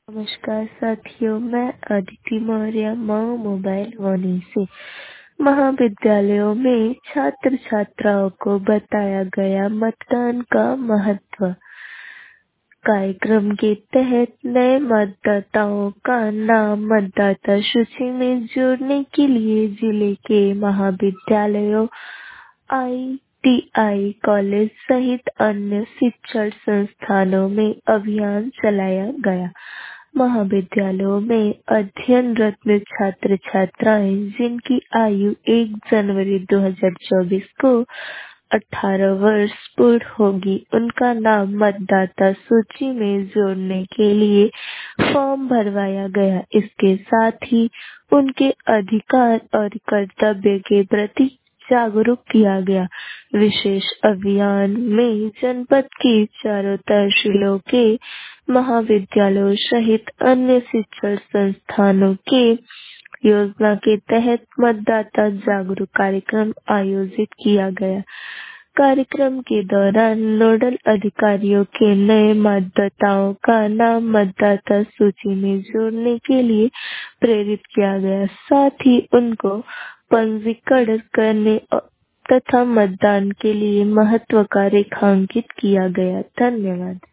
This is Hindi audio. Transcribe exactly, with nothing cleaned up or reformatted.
नमस्कार साथियों, मैं अदिति मौर्य मऊ मोबाइल वाणी से। महाविद्यालयों में छात्र छात्राओं को बताया गया मतदान का महत्व। कार्यक्रम के तहत नए मतदाताओं का नाम मतदाता सूची में जोड़ने के लिए जिले के महाविद्यालयों, आई टी आई कॉलेज सहित अन्य शिक्षण संस्थानों में अभियान चलाया गया। महाविद्यालयों में अध्ययनरत छात्र छात्राएं जिनकी आयु एक जनवरी दो हज़ार चौबीस को अठारह वर्ष पूर्ण होगी, उनका नाम मतदाता सूची में जोड़ने के लिए फॉर्म भरवाया गया। इसके साथ ही उनके अधिकार और कर्तव्य के प्रति जागरूक किया गया। विशेष अभियान में जनपद की चारों तहसीलों के महाविद्यालयों सहित अन्य शिक्षण संस्थानों के योजना के तहत मतदाता जागरूक कार्यक्रम आयोजित किया गया। कार्यक्रम के दौरान नोडल अधिकारियों के नए मतदाताओं का नाम मतदाता सूची में जोड़ने के लिए प्रेरित किया गया। साथ ही उनको पंजीकरण करने तथा मतदान के लिए महत्व का रेखांकित किया गया। धन्यवाद।